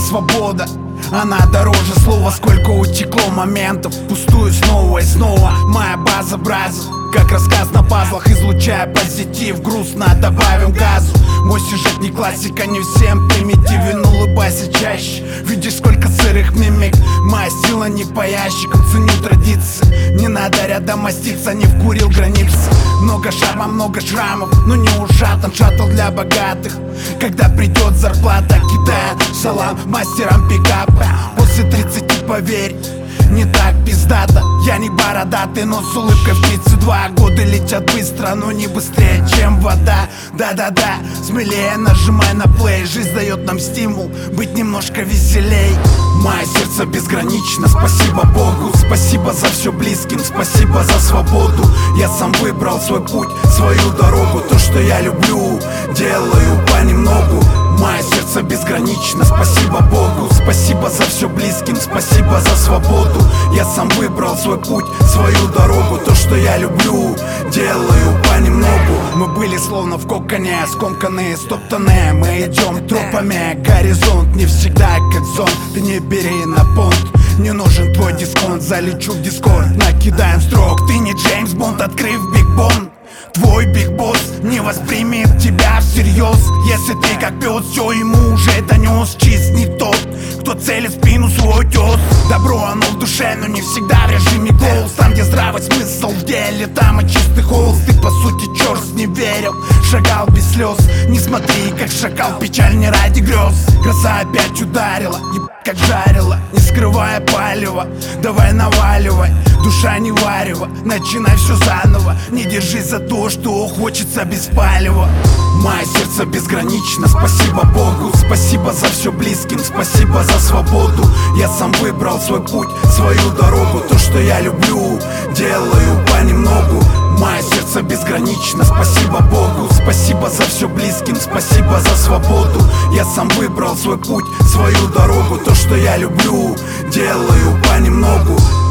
свобода, она дороже слова. Сколько утекло моментов, пустую снова и снова. Моя база браза, как рассказ на пазлах. Излучая позитив, грустно добавим газу. Мой сюжет не классика, не всем примитивен. Улыбайся чаще, видишь сколько сырых мимик. Моя сила не по ящикам, ценю традиции. Не надо рядом маститься, не вкурил границы. Много шарма, много шрамов, но не ушатан. Шаттл для богатых, когда придет зарплата. Кидая салам мастерам пикапа. После 30 поверь, не так пиздато. Я не бородатый, но с улыбкой в 32. Годы летят быстро, но не быстрее, чем вода. Да-да-да, смелее нажимай на плей. Жизнь дает нам стимул быть немножко веселей. Мое сердце безгранично, спасибо Богу. Спасибо за все близким, спасибо за свободу. Я сам выбрал свой путь, свою дорогу. То, что я люблю, делаю понемногу. Мое сердце безгранично, спасибо Богу. Спасибо за все близким, спасибо за свободу. Я сам выбрал свой путь, свою дорогу. То, что я люблю, делаю понемногу. Мы были словно в коконе, скомканные, стоптанные. Мы идем тропами, горизонт не всегда как зон. Ты не бери на понт, не нужен твой дисконт. Залечу в дискорд, накидаем строк. Ты не Джеймс Бонд, открыв Биг Бон. Твой биг босс не воспримет тебя всерьез. Если ты как пес, все ему уже донес. Чист не тот, кто целит в спину свой тез. Добро оно в душе, но не всегда в режиме голос. Там, где здравый смысл в деле, там и чистый холст. Ты по сути черт не верил, шагал без слез. Не смотри, как шакал, печаль не ради грез. Гроза опять ударила, как жарила, не скрывая палева. Давай наваливай, душа не варево. Начинай все заново, не держись за то, что хочется без палева. Мое сердце безгранично, спасибо Богу. Спасибо за все близким, спасибо за свободу. Я сам выбрал свой путь, свою дорогу. То, что я люблю, делаю понемногу. Мое сердце безгранично, спасибо Богу. Спасибо за все близким, спасибо за свободу. Я сам выбрал свой путь, свою дорогу. То, что я люблю, делаю понемногу.